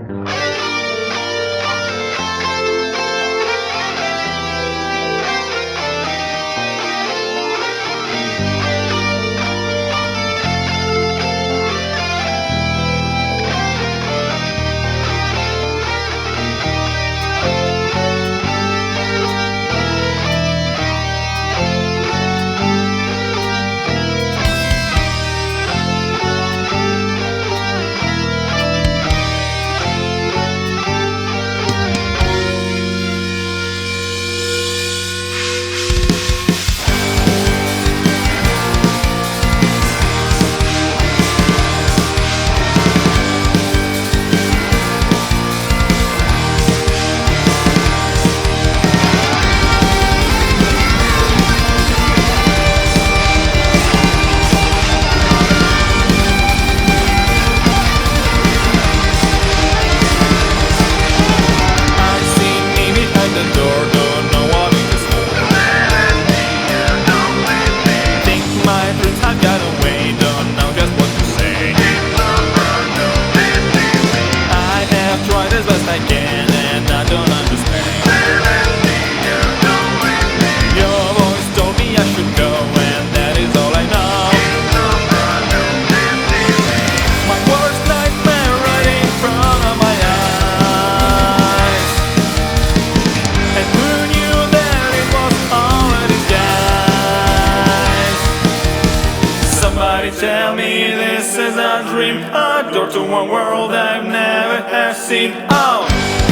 Tell me this is a dream, a door to a world I've never have seen. Oh!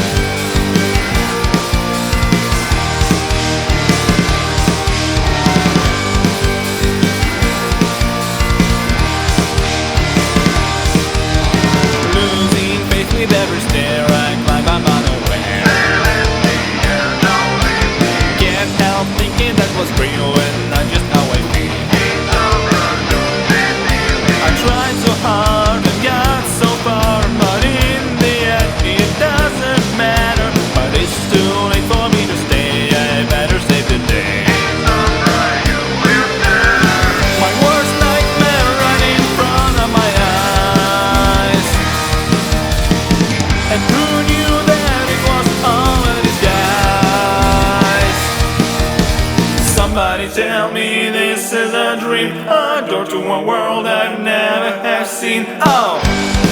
Losing faith with every stare I climb, I'm unaware. Can't help thinking that was real and not just how I feel. Tried so hard and got so far, but in the end it doesn't matter. But it's too late for me to stay, I better save the day. My worst nightmare right in front of my eyes. And who knew that it was all a disguise? Somebody tell me this is a dream, a door to a world I've never have seen. Oh!